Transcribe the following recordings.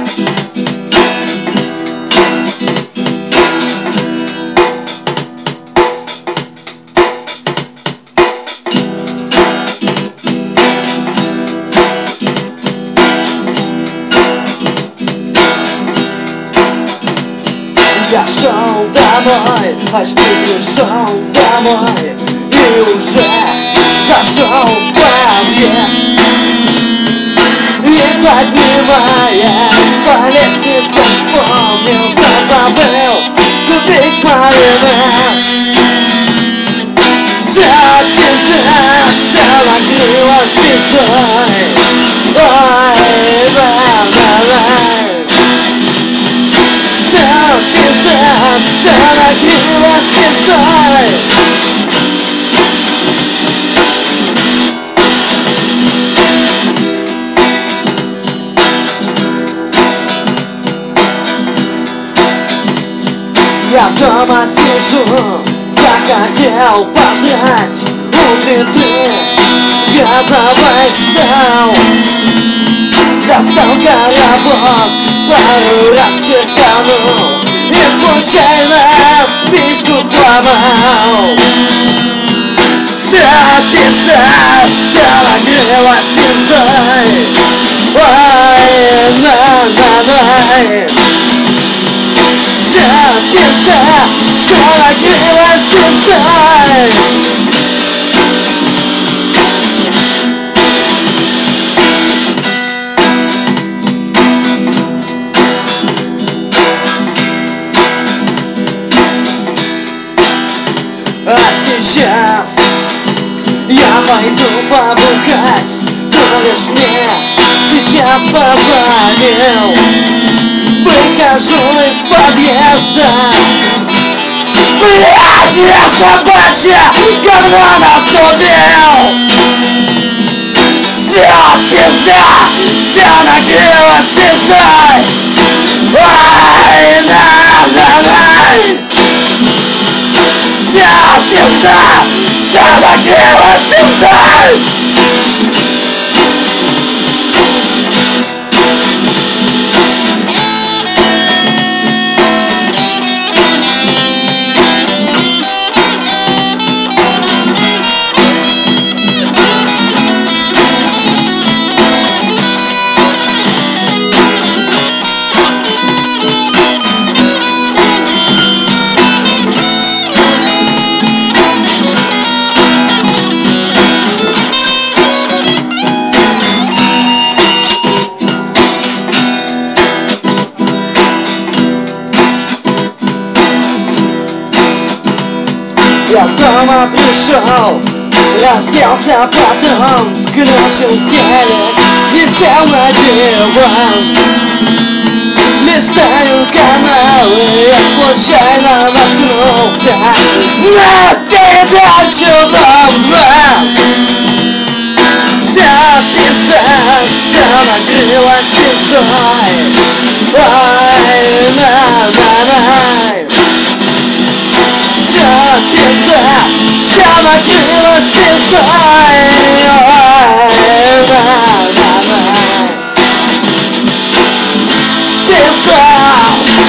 Я шел домой, почти пришел домой и уже зашел в подъезд. И поднимаясь по лестнице, вспомнил, что забыл купить майонез. Вся пизда, вся накрылась пиздой. Ой, ла-ла-ла. Вся пизда, вся накрылась пиздой. Я дома сижу, захотел пожрать у плиты газовой стол. Достал коробок, пару раз черканул и случайно спичку сломал. Вся пизда, вся накрылась пиздой. Ой, на-на-на. Вся пизда, вся накрылась пиздой. А сейчас я пойду побухать, кто лишь мне сейчас позвонил. Выхожу из подъезда. Блядь, я собачья говно наступил. Вся пизда, вся накрылась пиздой. Ой, на-на-на. Вся пизда, вся накрылась пиздой. Я дома пришел, разделся, потом включил телек и сел на диван. Листаю каналы, я случайно наткнулся на передачу «Дом-2». Вся пизда, вся накрылась пиздой. Ой, на-на-на. Вся пизда, вся накрылась пиздой. Ой, на-на-на. Пизда,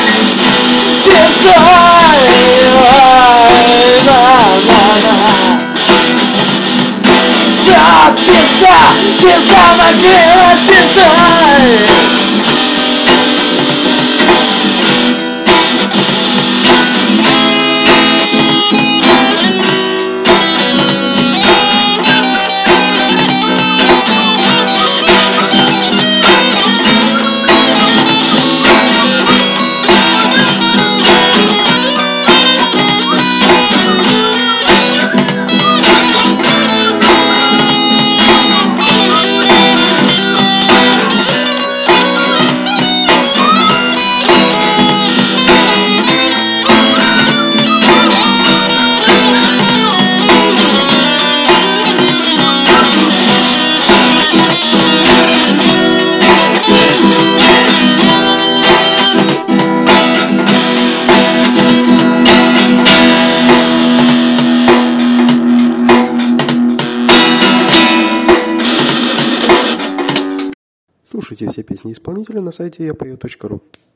пиздой. Ой, на-на-на. Вся пизда, пизда накрылась пиздой. песни исполнителя на сайте yapeo.ru.